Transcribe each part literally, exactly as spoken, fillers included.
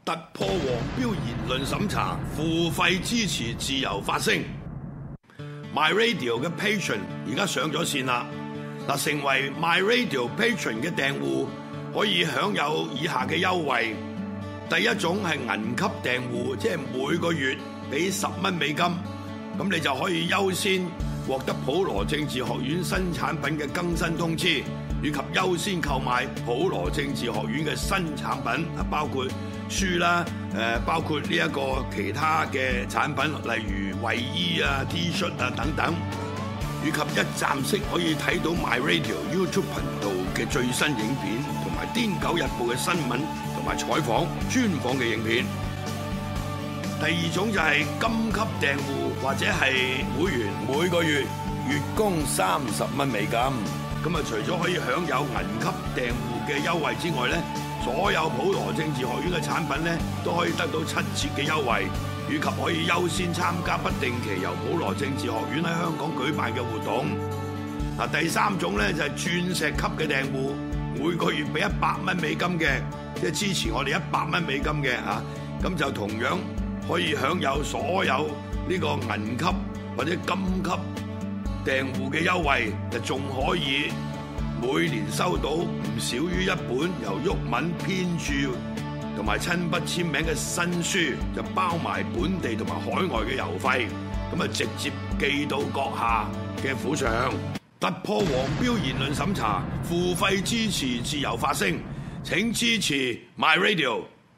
突破黃標言論審查，付費支持自由發聲。My Radio 嘅 Patron 而家上咗線啦！嗱，成為 My Radio Patron 嘅訂戶可以享有以下嘅優惠。第一種係銀級訂戶，即係每個月俾十蚊美金，咁你就可以優先獲得普羅政治學院新產品嘅更新通知，以及優先購買普羅政治學院嘅新產品，啊，包括書啦，誒，包括呢一個其他嘅產品，例如衛衣啊、T 恤啊等等，以及一站式可以睇到 My Radio YouTube 頻道嘅最新影片，同埋《癲狗日報》嘅新聞同埋採訪專訪嘅影片。第二種就係金級訂戶或者係會員，每個月月供三十蚊美金。咁啊，除咗可以享有銀級訂戶嘅優惠之外咧，所有普羅政治學院嘅產品咧都可以得到七折嘅優惠，以及可以優先參加不定期由普羅政治學院喺香港舉辦嘅活動。嗱，第三種咧就係鑽石級嘅訂戶，每個月俾一百蚊美金嘅，即係支持我哋一百蚊美金嘅嚇，咁就同樣可以享有所有呢個銀級或者金級訂戶嘅優惠，就仲可以每年收到唔少於一本由毓民編著同埋親筆簽名嘅新書，就包埋本地同埋海外嘅郵費，咁啊直接寄到閣下嘅府上。突破黃標言論審查，付費支持自由發聲，請支持 My Radio。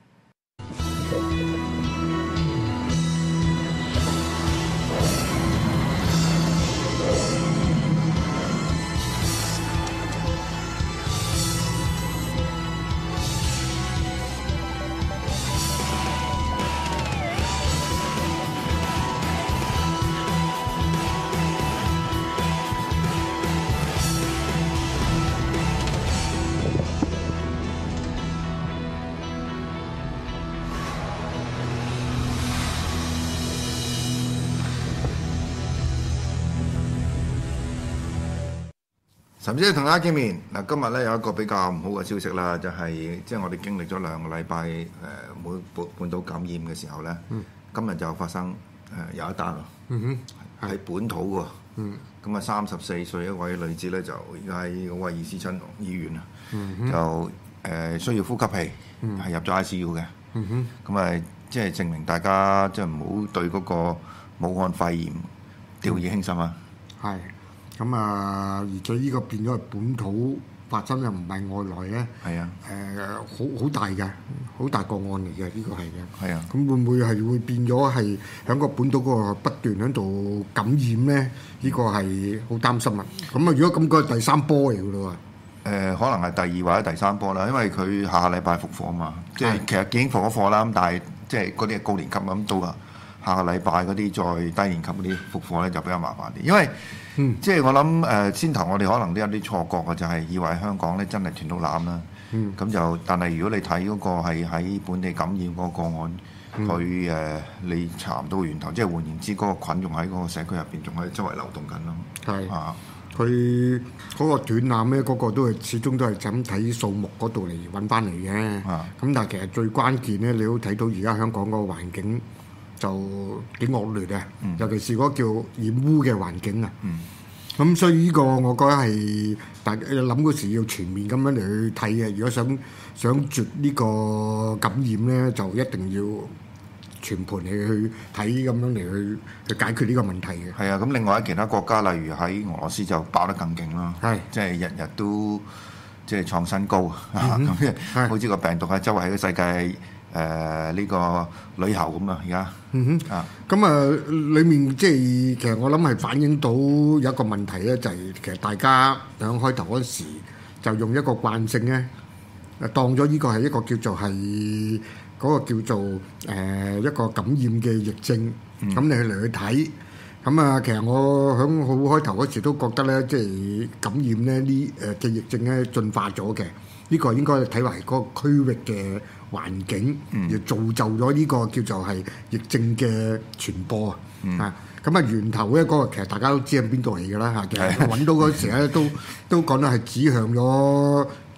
岑先生同大家見面嗱，今日咧有一個比較唔好嘅消息啦，就係即係我哋經歷咗兩個禮拜誒每半半島感染嘅時候咧，嗯、今日就發生誒、呃、有一單咯，係、嗯、本土喎，咁啊三十四歲一位女子咧就而家喺威爾斯親王醫院啊，嗯、就誒、呃、需要呼吸器，係、嗯、入咗 I C U 嘅，咁啊即係證明大家即係唔好對嗰個武漢肺炎掉以輕心啊， 係。咁啊，而且呢個變咗係本土發生又唔係外來咧，係啊，誒好好大嘅，好大個案嚟嘅，呢個係嘅，係啊。咁會唔會係會變咗係喺個本土嗰個不斷喺度感染咧？呢個係好擔心啊！咁啊，如果咁個第三波嚟㗎咯喎， 誒可能係第二或者第三波啦，因為佢下個禮拜復課啊嘛，即係其實已經復咗課啦，咁但係即係嗰啲係高年級咁到啊。下個禮拜嗰啲再低年級嗰啲復課咧就比較麻煩啲，因為、嗯、即係我諗誒、呃、先頭我哋可能都有啲錯覺嘅，就係、是、以為香港咧真係斷到纜啦，咁、嗯、就但係如果你睇嗰個係喺本地感染嗰個個案，佢誒、嗯呃、你查唔到源頭，即係換言之，嗰、那個菌仲喺嗰個社區入邊仲喺周圍流動緊咯。係啊， 佢嗰個斷纜咧，嗰、那個都係始終都係就咁睇數目嗰度嚟揾翻嚟嘅。咁、啊、但係其實最關鍵咧，你都睇到而家香港嗰個環境就幾惡劣啊！嗯、尤其是嗰個叫染污嘅環境啊。咁、嗯、所以呢個我覺得係大家諗嗰時要全面咁樣嚟去睇嘅。如果想想絕呢個感染咧，就一定要全盤嚟去睇咁樣嚟去去解決呢個問題嘅。 係啊，咁另外喺其他國家，例如喺俄羅斯就爆得更勁咯。係，即係日日都即係創新高啊！咁、嗯、好似個病毒喺周圍喺個世界。誒呢、uh, 個旅遊咁啊，而家嗯哼啊， 咁啊，裡面即係其實我諗係反映到有一個問題咧，就係、是、其實大家響開頭嗰時就用一個慣性咧，當咗呢個係一個叫做係嗰、那個叫做誒、呃、一個感染嘅疫症，咁、嗯、你去嚟去睇，咁啊，其實我響好開頭嗰時都覺得咧，即係感染咧呢誒嘅疫症咧進化咗嘅，呢、這個應該睇為嗰個區域嘅環境而造就咗呢個叫做係疫症嘅傳播啊！嗯、啊，咁啊源頭咧嗰個其實大家都知喺邊度嚟㗎啦嚇，其實揾到嗰時咧都都講得係指向咗台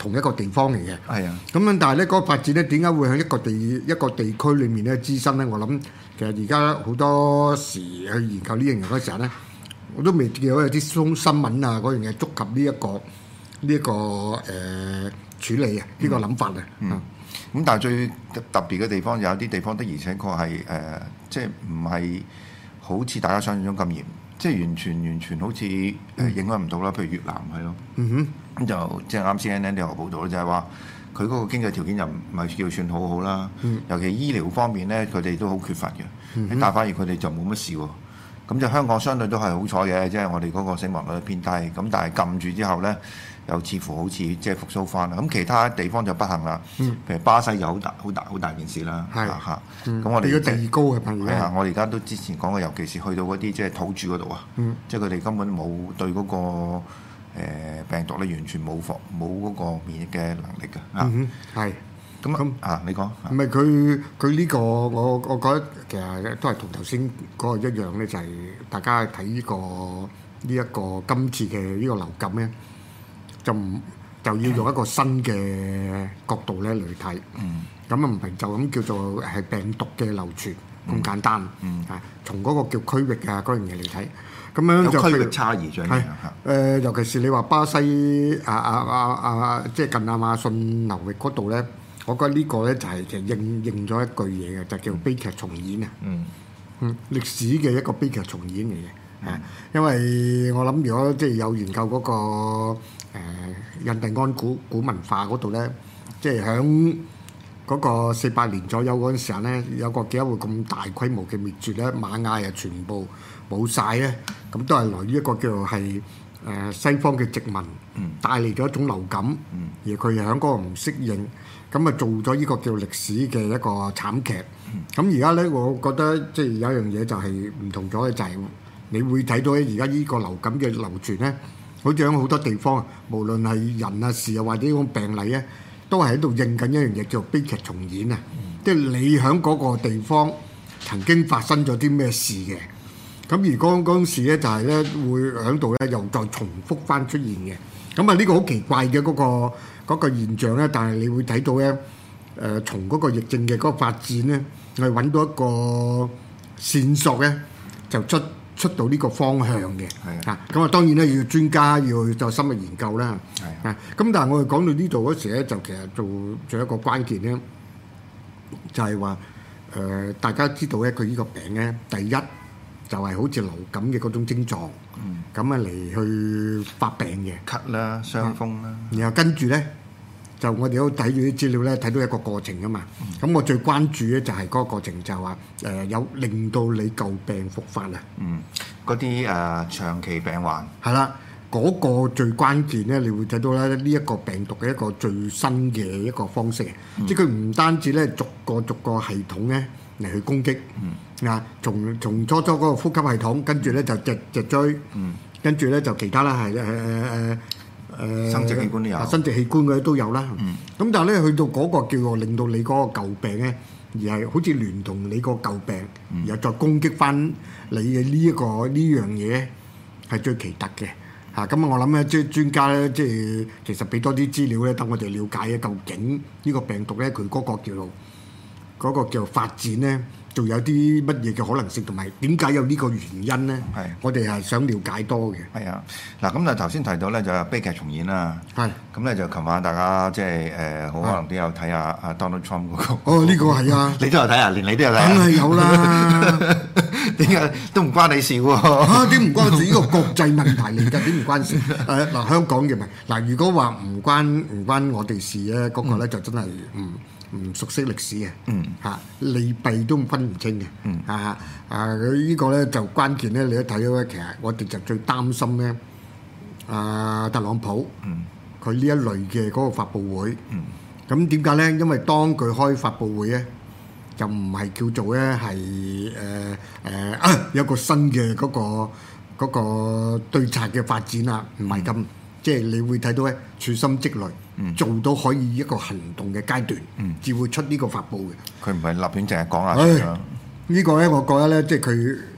同一個地方嚟嘅。 係啊。 咁樣但係咧嗰個發展咧點解會喺一個地一個地區裡面咧滋生咧？我諗其實而家好多時去研究呢樣嘢嗰時候咧，我都未見到有啲新新聞啊嗰樣嘢觸及呢、這、一個呢一、這個誒、呃、處理啊呢、這個諗法啊。 嗯。咁、嗯、但係最特別嘅地方有啲地方的而且確係誒，即係唔係好似大家想象中咁嚴，即係完全完全好似誒影響唔到啦。譬如越南係咯。嗯哼。咁就即係啱 C N N 都有報道咧，就係話佢嗰個經濟條件又唔係叫算好好啦。嗯、尤其醫療方面咧，佢哋都好缺乏嘅。嗯、但反而佢哋就冇乜事喎。咁就香港相對都係好彩嘅，即係我哋嗰個死亡率偏低。咁但係撳住之後咧，又似乎好似即係復甦翻啦。咁其他地方就不幸啦。嗯、譬如巴西有好大好大好大件事啦。係嚇。咁我哋個地高嘅朋友。 係啊，我哋而家都之前講過，尤其是去到嗰啲即係土著嗰度啊。嗯、即係佢哋根本冇對嗰、嗰個。誒、呃、病毒咧完全冇防冇嗰個免疫嘅能力嘅啊， 係咁咁啊，你講唔係佢佢呢個我我覺得其實都係同頭先嗰個一樣咧，就係、是、大家睇呢、這個呢一、這個今次嘅呢個流感咧，就唔就要用一個新嘅角度咧嚟睇，咁啊唔係就咁叫做係病毒嘅流傳咁、嗯、簡單，嗯、啊從嗰個叫區域啊嗰樣嘢嚟睇。咁樣就有區域差異在嘅， 誒，尤其是你話巴西啊啊啊啊，即係近亞馬遜流域嗰度咧，我覺得呢個咧就係其實應應咗一句嘢嘅，就叫悲劇重演啊！嗯嗯，歷史嘅一個悲劇重演嚟嘅，啊，因為我諗如果即係有研究嗰個誒印第安古古文化嗰度咧，即係響嗰個四百年左右嗰陣時候咧，有個幾多會咁大規模嘅滅絕咧，瑪雅啊全部冇晒咧，咁都係來於一個叫做係誒西方嘅殖民帶嚟咗一種流感，嗯、而佢又喺嗰個唔適應，咁啊做咗呢個叫歷史嘅一個慘劇。咁而家咧，我覺得即係有一樣嘢就係唔同咗嘅，就係、是、你會睇到咧，而家呢個流感嘅流傳咧，好似喺好多地方，無論係人啊事啊或者呢種病例咧，都係喺度應緊一樣嘢叫悲劇重演啊！嗯、即係你喺嗰個地方曾經發生咗啲咩事嘅。咁而嗰嗰陣時咧，就係咧會喺度咧又再重複翻出現嘅。咁啊呢個好奇怪嘅嗰、嗰個嗰個現象咧，但係你會睇到咧，誒、呃、從嗰個疫症嘅嗰個發展咧，我哋揾到一個線索咧，就出出到呢個方向嘅。係的啊，咁啊當然咧要專家要再深入研究啦。係的啊，咁但係我哋講到呢度嗰時咧，就其實做做一個關鍵咧，就係話誒大家知道咧，佢呢個病咧，第一。就係好似流感嘅嗰種症狀，咁啊嚟去發病嘅， 咳啦、傷風啦。 然後跟住咧，就我哋都睇住啲資料咧，睇到一個過程啊嘛。咁、嗯、我最關注咧就係嗰個過程，就係話誒有令到你舊病復發啊。嗯， 嗰啲誒長期病患係啦，嗰、那個最關鍵咧，你會睇到咧呢一個病毒嘅一個最新嘅一個方式，嗯、即係佢唔單止咧逐個逐個系統咧嚟去攻擊。嗯啊！從從初初嗰個呼吸系統，跟住咧就脊脊椎，嗯、跟住咧就其他啦，係誒誒誒生殖器官都有， 生殖器官嗰啲都有啦。咁、嗯、但係咧去到嗰個叫做令到你嗰個舊病咧，而係好似聯同你個舊病，嗯、然後再攻擊翻你嘅呢一個呢樣嘢，係最奇特嘅嚇。咁啊，我諗咧即係專家咧，即係其實俾多啲資料咧，等我哋了解咧，究竟呢個病毒咧佢嗰個叫做嗰、嗰個叫做發展咧。仲有啲乜嘢嘅可能性，同埋點解有呢個原因咧？係是我哋係想了解多嘅。 係啊，嗱咁啊頭先提到咧就係悲劇重演啦。係咁咧就琴晚大家即係誒好可能都有睇下阿 Donald Trump 嗰個。 哦，呢、呢個係啊， 你都有睇啊，連你都有睇。 梗係有啦， 點解都唔關你事喎？ 嚇點唔關事？呢個國際問題嚟㗎，點唔關事？誒嗱，香港嘅咪嗱，如果話唔關唔關我哋事咧，嗰、嗰個咧就真係唔。唔熟悉歷史嘅，嗯嚇利弊都分唔清嘅，嗯啊啊佢呢個咧就關鍵咧，你一睇到咧，其實我哋就最擔心咧，啊特朗普，嗯佢呢一類嘅嗰個發佈會，嗯咁點解咧？因為當佢開發佈會咧，就唔係叫做咧係誒誒啊有個新嘅嗰個嗰個對策嘅發展啦，唔係咁。即係你會睇到咧，處心積慮，嗯、做到可以一個行動嘅階段，至、嗯、會出呢個發布嘅。 佢唔係立亂淨係講下。 唉，呢個咧，我覺得咧，即係佢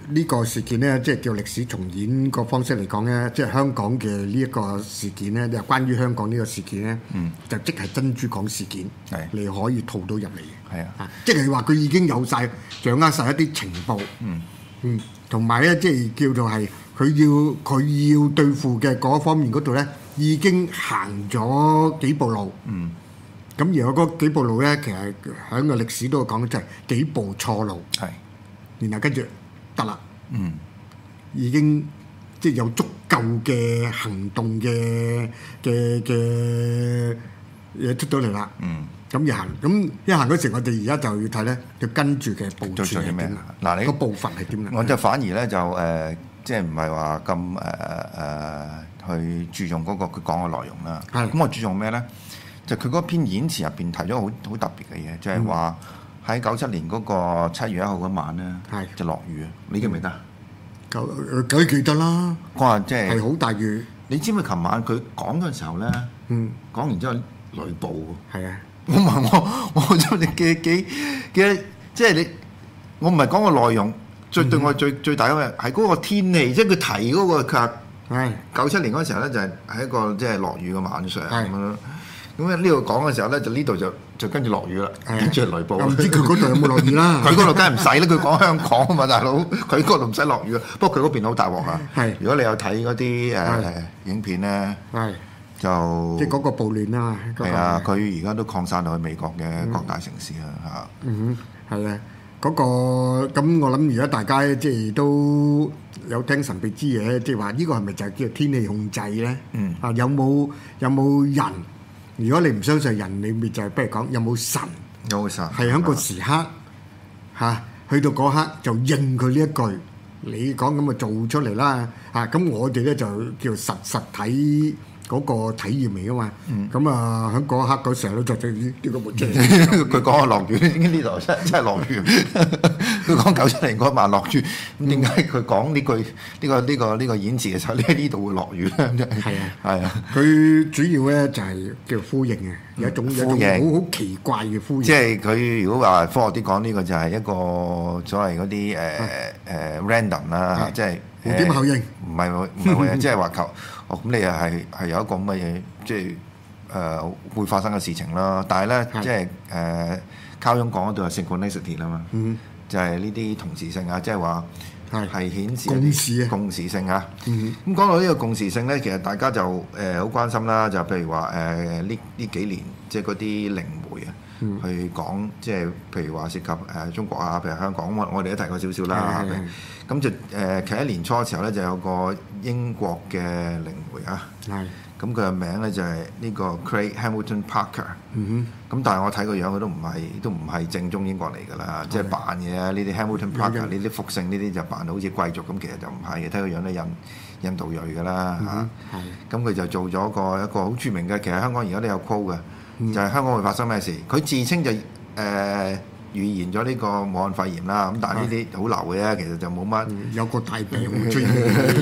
呢個事件咧，即係叫歷史重演個方式嚟講咧，即係香港嘅呢一個事件咧，就關於香港呢個事件咧，嗯、就即係珍珠港事件， 係你可以套到入嚟嘅。 係啊， 即係話佢已經有晒掌握晒一啲情報，嗯嗯，同埋咧，即係叫做係佢要佢要對付嘅嗰方面嗰度咧，已經行咗幾步路，嗯。咁而嗰幾步路咧，其實喺個歷史都講就係幾步錯路，係，然後跟住得啦，嗯，已經即係有足夠嘅行動嘅嘅嘅嘢出到嚟啦，嗯，咁而行，咁一行嗰時，我哋而家就要睇咧，要跟住嘅步驟係點啦，嗱，你個步伐係點咧？ 我就反而咧就誒、呃，即係唔係話咁誒誒去注重嗰、那個佢講嘅內容啦，係，咁我注重咩咧？就佢嗰篇演詞入邊提咗好好特別嘅嘢，就係話喺九七年嗰個七月一號嗰晚咧，係就落雨啊！你記唔記得？ 梗梗記得啦。 我話即係係好大雨。你知唔知琴晚佢講嗰陣時候咧？嗯，講完之後雷暴喎。係啊。我問我我真係幾幾幾即係你，我唔係講個內容，最對我最最大嘅係嗰個天氣，即係佢提嗰個佢係九七年嗰陣時候咧，就係喺一個即係落雨嘅晚上咁樣。咁喺呢度講嘅時候咧，就呢度就就跟住落雨啦，跟住雷暴。 唔知佢嗰度有冇落雨啦？ 佢嗰度梗係唔使啦，佢講香港啊嘛，大佬，佢嗰度唔使落雨啊。不過佢嗰邊好大鑊啊。係，如果你有睇嗰啲誒影片咧，係就即係嗰個暴亂啦。 係啊，佢而家都擴散到去美國嘅各大城市啦嚇。 嗯哼，係啊，嗰個咁我諗，而家大家即係都有聽神秘之嘢，即係話呢個係咪就係叫天氣控制咧？嗯啊，有冇有冇人？如果你唔相信人，你咪就係不如講有冇神？ 有冇神？ 係喺個時刻嚇、啊，去到嗰刻就應佢呢一句，你講咁就做出嚟啦嚇。咁、啊、我哋咧就叫實實體嗰個體驗嚟噶嘛。咁、嗯、啊喺嗰刻嗰時候咧就對呢呢個門出嚟。 佢講落雨，呢度真真係落雨。佢講九七年嗰晚落雨，咁點解佢講呢句呢、呢個呢、呢個呢、呢個演詞嘅時候，呢呢度會落雨咧？係啊，係啊。佢主要咧就係叫呼應嘅，有一種呼應，好好奇怪嘅呼應。 即係佢如果話科學啲講，呢個就係一個所謂嗰啲誒誒 random 啦，即係蝴蝶效應。 唔係唔係即係話求哦，咁你又係係有一個咁嘅嘢，即係誒會發生嘅事情啦。但係咧，即係誒卡翁講嗰度係 synchronicity 啦嘛。就係呢啲同時性啊，即係話係顯示共時啊， 共時性啊。咁講到呢個共時性咧，其實大家就誒好、呃、關心啦。就譬如話誒呢呢幾年，即係嗰啲靈媒啊，嗯、去講即係譬如話涉及誒、呃、中國啊，譬如香港，我我哋都提過少少啦。咁就誒，其實喺年初嘅時候咧，就有個英國嘅靈媒啊。咁佢嘅名咧就係呢個 Craig Hamilton Parker。嗯哼。咁但係我睇個樣，佢都唔係都唔係正宗英國嚟㗎啦，即係扮嘅啊！呢啲 Hamilton Parker 呢啲複姓呢啲就扮到好似貴族咁，其實就唔係嘅。睇個樣咧，印印度裔㗎啦嚇。係。咁佢就做咗個一個好著名嘅，其實香港而家都有 call 嘅，就係香港會發生咩事？佢自稱就誒預言咗呢個武漢肺炎啦。咁但係呢啲好流嘅啫，其實就冇乜。有個大病會出現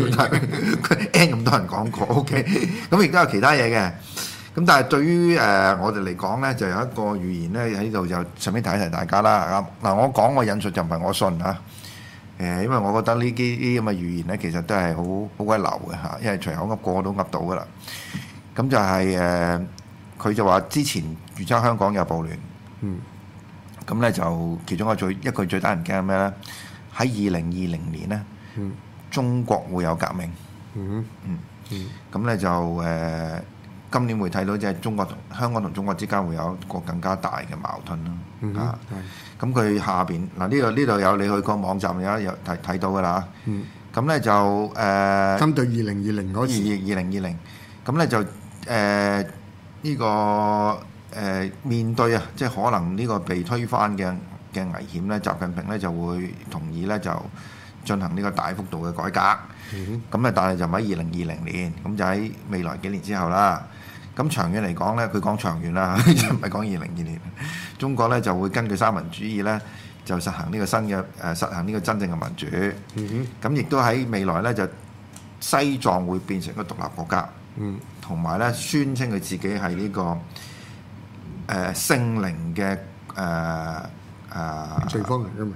，N 咁多人講過 ，OK。咁亦都有其他嘢嘅。咁但係對於誒、呃、我哋嚟講咧，就有一個預言咧喺度就順便提一提大家啦。嗱，我講我引述就唔係我信啊。誒，因為我覺得呢啲啲咁嘅預言咧，其實都係好好鬼流嘅嚇，因為隨口噏個個都噏到噶啦。咁就係、是、誒，佢、呃、就話之前預測香港有暴亂。嗯。咁咧就其中一個最一句最得人驚係咩咧？喺二零二零年咧，嗯、中國會有革命。嗯嗯嗯。咁咧就誒。呃今年會睇到即係中國同香港同中國之間會有一個更加大嘅矛盾咯，嗯、啊，咁佢下邊嗱呢度呢度有你去個網站有有睇睇到㗎啦，咁咧、嗯、就誒，針、呃、對二零二零嗰時，二零二零，咁咧就誒呢、呃這個誒、呃、面對啊，即係可能呢個被推翻嘅嘅危險咧，習近平咧就會同意咧就進行呢個大幅度嘅改革，咁咧、嗯、但係就唔喺二零二零年，咁就喺未來幾年之後啦。咁長遠嚟講咧，佢講長遠啦，唔係講二零二年。中國咧就會根據三民主義咧，就實行呢個新嘅誒、呃，實行呢個真正嘅民主。咁亦、嗯、都喺未來咧，就西藏會變成一個獨立國家。同埋咧，宣稱佢自己係呢、這個誒、呃、聖靈嘅誒誒地方嚟㗎嘛。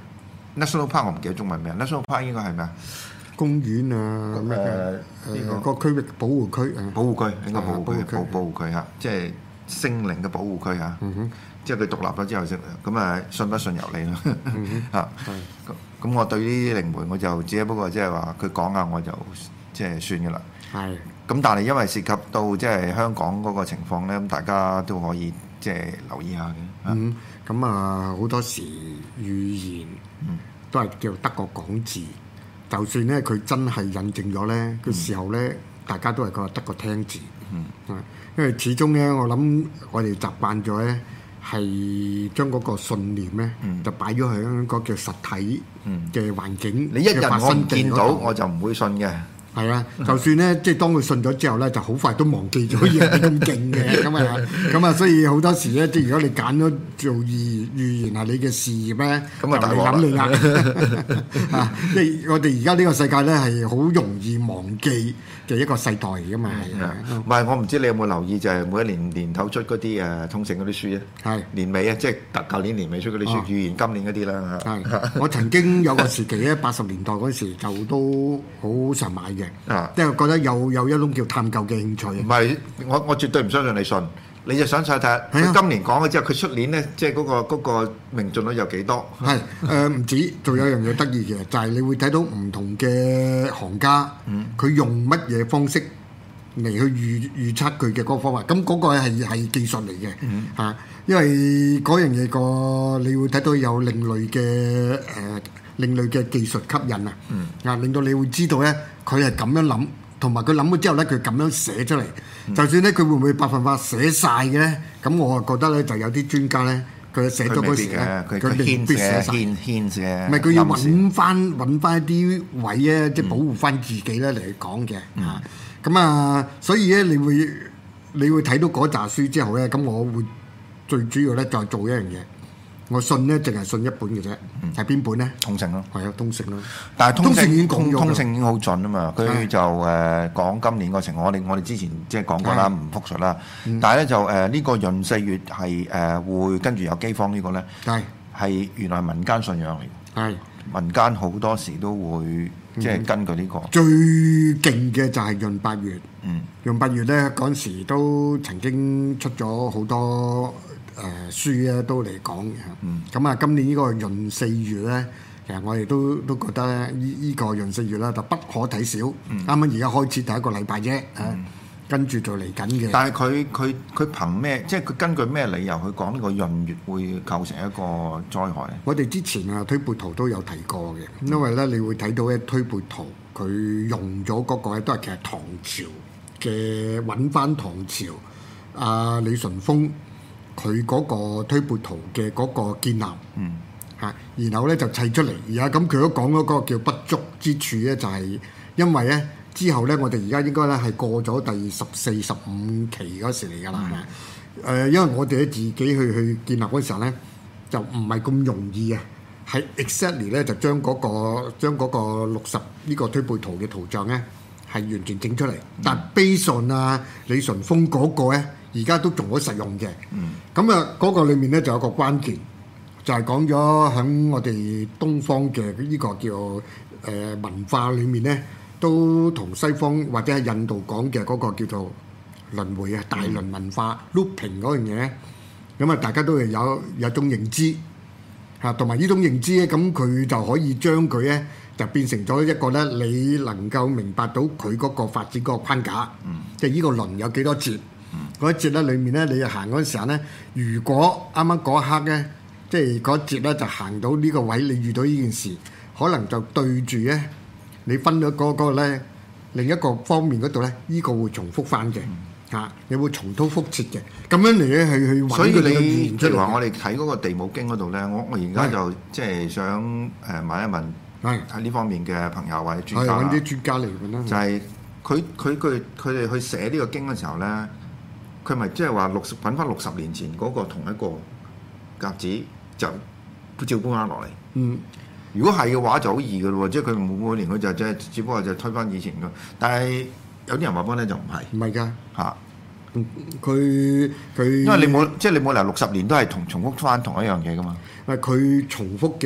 National Park 我唔記得中文名 ，National Park 應該係咩啊？ 公園啊，咩嘅誒個區域保護區誒， 保護區應該保護區， 保保保護區嚇，即係聖靈嘅保護區嚇。 嗯哼， 即係佢獨立咗之後先，咁啊信不信由你咯嚇。咁咁我對呢啲靈媒我就只不過即係話佢講下我就即係算嘅啦。係。咁但係因為涉及到即係香港嗰個情況咧，咁大家都可以即係留意下嘅。 嗯，咁啊好多時預言都係叫得個講字。就算咧佢真係印證咗咧，個時候咧，大家都係覺得個聽字。嗯，因為始終咧，我諗我哋習慣咗咧，係將嗰個信念咧，嗯、就擺咗喺嗰個叫實體嘅環境。 你一日我唔見到，我就唔會信嘅。 係啊，就算咧，即係當佢信咗之後咧，就好快都忘記咗嘢咁勁嘅，咁啊，咁啊，所以好多時咧，即係如果你揀咗做預預言係你嘅事業咧，咁啊大鑊諗你啦，啊，即係我哋而家呢個世界咧係好容易忘記嘅一個世代嚟噶嘛，係啊， 唔係我唔知你有冇留意就係每一年年頭出嗰啲誒通勝嗰啲書啊，係年尾啊，即係特舊年年尾出嗰啲書預言今年嗰啲啦嚇。 係，我曾經有個時期咧，八十年代嗰時就都好常買嘅。啊！即係覺得有有一種叫探究嘅興趣。唔係，我我絕對唔相信你信，你就想睇睇佢今年講嘅之後，佢出年咧，即係嗰個嗰個命中率有幾多？ 係誒唔止，仲有一樣嘢得意嘅，就係你會睇到唔同嘅行家，佢用乜嘢方式嚟去預預測佢嘅嗰個方法。咁嗰個係係技術嚟嘅嚇，因為嗰樣嘢個你會睇到有另類嘅誒。另類嘅技術吸引啊，啊、嗯、令到你會知道咧，佢係咁樣諗，同埋佢諗咗之後咧，佢咁樣寫出嚟。嗯、就算咧，佢會唔會百分百寫晒嘅咧？咁我啊覺得咧，就有啲專家咧，佢寫咗嗰時咧，佢未必寫晒。牽牽寫，唔係佢要揾翻揾翻一啲位咧，即係保護翻自己咧嚟講嘅。嗯、啊，咁啊，所以咧，你會你會睇到嗰紮書之後咧，咁我會最主要咧就係做一樣嘢。我信咧，淨係信一本嘅啫，係邊、嗯、本咧？通勝咯，係啊，通勝咯。但係通勝已經講咗，通勝已經好準啊嘛。佢就誒講今年個情況，我哋我哋之前即係講過啦，唔複述啦。嗯、但係咧就誒呢、呃這個閏四月係誒、呃、會跟住有饑荒個呢個咧，係係原來民間信仰嚟嘅，係民間好多時都會即係根據呢、這個、嗯、最勁嘅就係閏八月，嗯，閏八月咧嗰陣時都曾經出咗好多。誒、呃、書咧都嚟講嘅，咁啊、嗯、今年呢個閏四月咧，其實我哋都都覺得咧，依、這、依個閏四月咧就不可睇小。啱啱而家開始第一個禮拜啫，嚇、嗯，跟住就嚟緊嘅。但係佢佢佢憑咩？即係佢根據咩理由去講呢個閏月會構成一個災害？我哋之前啊推背圖都有提過嘅，因為咧你會睇到咧推背圖佢用咗嗰個咧都係其實唐朝嘅揾翻唐朝阿、呃、李淳風。佢嗰個推背圖嘅嗰個建立，嗯，嚇，然後咧就砌出嚟，而家咁佢都講咗嗰個叫不足之處咧，就係因為咧之後咧，我哋而家應該咧係過咗第十四、十五期嗰時嚟㗎啦，係嘛？誒，因為我哋咧自己去去建立嗰時候咧，就唔係咁容易啊，係 exactly 咧就將嗰個將嗰個六十呢個推背圖嘅圖像咧係完全整出嚟，但 based on 啊李淳風嗰個咧。而家都仲好實用嘅，咁啊嗰個裏面咧就有個關鍵，就係講咗喺我哋東方嘅呢個叫誒、呃、文化裏面咧，都同西方或者係印度講嘅嗰個叫做輪迴啊、大輪文化、嗯、looping 嗰樣嘢，咁啊大家都係有有一種認知嚇，同埋呢種認知咧，咁佢就可以將佢咧就變成咗一個咧，你能夠明白到佢嗰個發展嗰個框架，嗯、即係呢個輪有幾多節。嗰一節咧，裏面咧，你行嗰陣時候咧，如果啱啱嗰一刻咧，即係嗰一節咧，就行到呢個位，你遇到呢件事，可能就對住咧，你分咗嗰個咧，另一個方面嗰度咧，呢、呢個會重複翻嘅，嚇、嗯，你會重蹈覆轍嘅，咁樣嚟咧去去揾佢嘅語言出嚟。所以你即係話我哋睇嗰個地母經嗰度咧，我我而家就即係想誒問一問，喺呢方面嘅朋友或者專家，揾啲專家嚟㗎啦。就係佢佢佢佢哋去寫呢個經嘅時候咧。佢咪即係話六十揾翻六十年前嗰個同一個格子就都照搬翻落嚟。嗯，如果係嘅話就好易嘅咯喎，即係佢每每年佢就即係只不過就推翻以前嘅。但係有啲人話翻咧就唔係，唔係㗎嚇。佢佢、啊、因為你冇即係你冇理由六十年都係同重複翻同一樣嘢㗎嘛。誒，佢重複嘅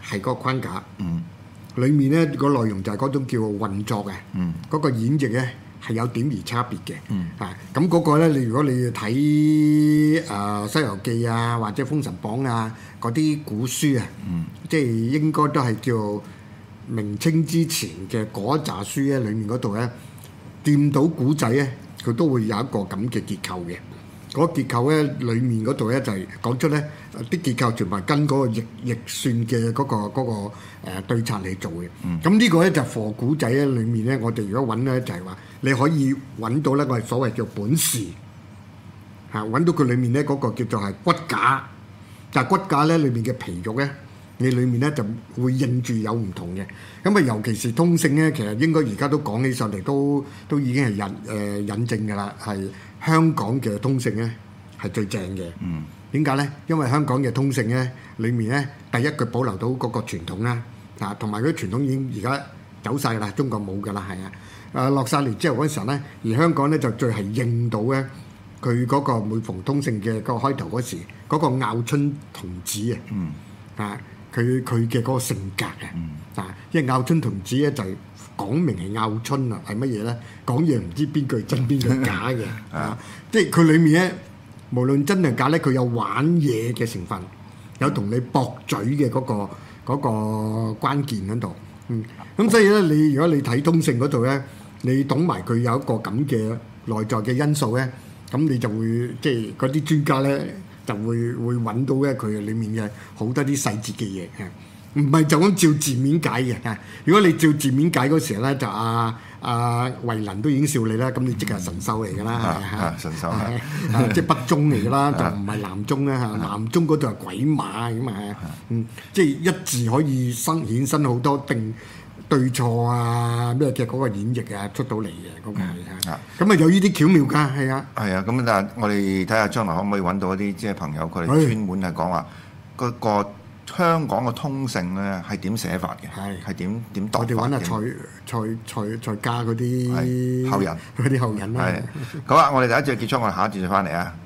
係嗰個框架， 嗯， 裡面咧個內容就係嗰種叫運作嘅， 嗯， 嗰個演繹咧係有點而差別嘅， 嗯， 啊，咁嗰個咧你如果你睇誒《西遊記》啊或者《封神榜》啊嗰啲古書啊， 嗯， 即係應該都係叫明清之前嘅嗰一紮書咧，裡面嗰度咧掂到古仔咧，佢都會有一個咁嘅結構嘅。嗰個結構咧，裡面嗰度咧就係講出咧啲結構全部係跟嗰個逆逆算嘅嗰、嗰個嗰、嗰個誒、呃、對策嚟做嘅。咁、嗯、呢個咧就課古仔咧，裡面咧我哋如果揾咧就係話，你可以揾到咧我哋所謂叫本事嚇，揾到佢裡面咧嗰個叫做係骨架，但係骨架咧裡面嘅皮肉咧，你裡面咧就會認住有唔同嘅。咁啊，尤其是通勝咧，其實應該而家都講起上嚟都都已經係引誒、呃、引證㗎啦，係。香港嘅通勝咧係最正嘅，點解咧？因為香港嘅通勝咧，裡面咧第一佢保留到嗰個傳統啦，啊，同埋嗰啲傳統已經而家走晒啦，中國冇㗎啦，係啊，誒落晒嚟之後嗰陣時候咧，而香港咧就最係認到咧佢嗰個每逢通勝嘅嗰個開頭嗰時，嗰、嗰個拗春童子啊，嗯、啊，佢佢嘅嗰個性格啊，嗯、啊，因為拗春童子咧就係、係。講明係拗春啊，係乜嘢咧？講嘢唔知邊句真邊句假嘅，啊！即係佢裡面咧，無論真定假咧，佢有玩嘢嘅成分，有同你駁嘴嘅嗰、嗰個嗰、嗰個關鍵喺度。嗯，咁所以咧，你如果你睇通勝嗰度咧，你懂埋佢有一個咁嘅內在嘅因素咧，咁你就會即係嗰啲專家咧就會會揾到咧佢裡面嘅好多啲細節嘅嘢啊！唔係就咁照字面解嘅嚇，如果你照字面解嗰時咧，就阿阿慧能都已經笑你啦，咁你即係神獸嚟㗎啦， 係神獸係，即係北宗嚟㗎啦，就唔係南宗啦嚇，南宗嗰度係鬼馬咁啊，嗯，即係一字可以生衍生好多定對錯啊咩嘅嗰個演繹啊出到嚟嘅嗰個係啊，咁啊有呢啲巧妙㗎，係啊， 係啊，咁但係我哋睇下將來可唔可以揾到一啲即係朋友佢哋專門係講話嗰個。香港嘅通勝咧係點寫法嘅？係係點點讀法？我哋揾下蔡蔡蔡蔡家嗰啲後人，嗰啲後人啦。 係好啊！我哋第一節結束，我哋下一節就翻嚟啊！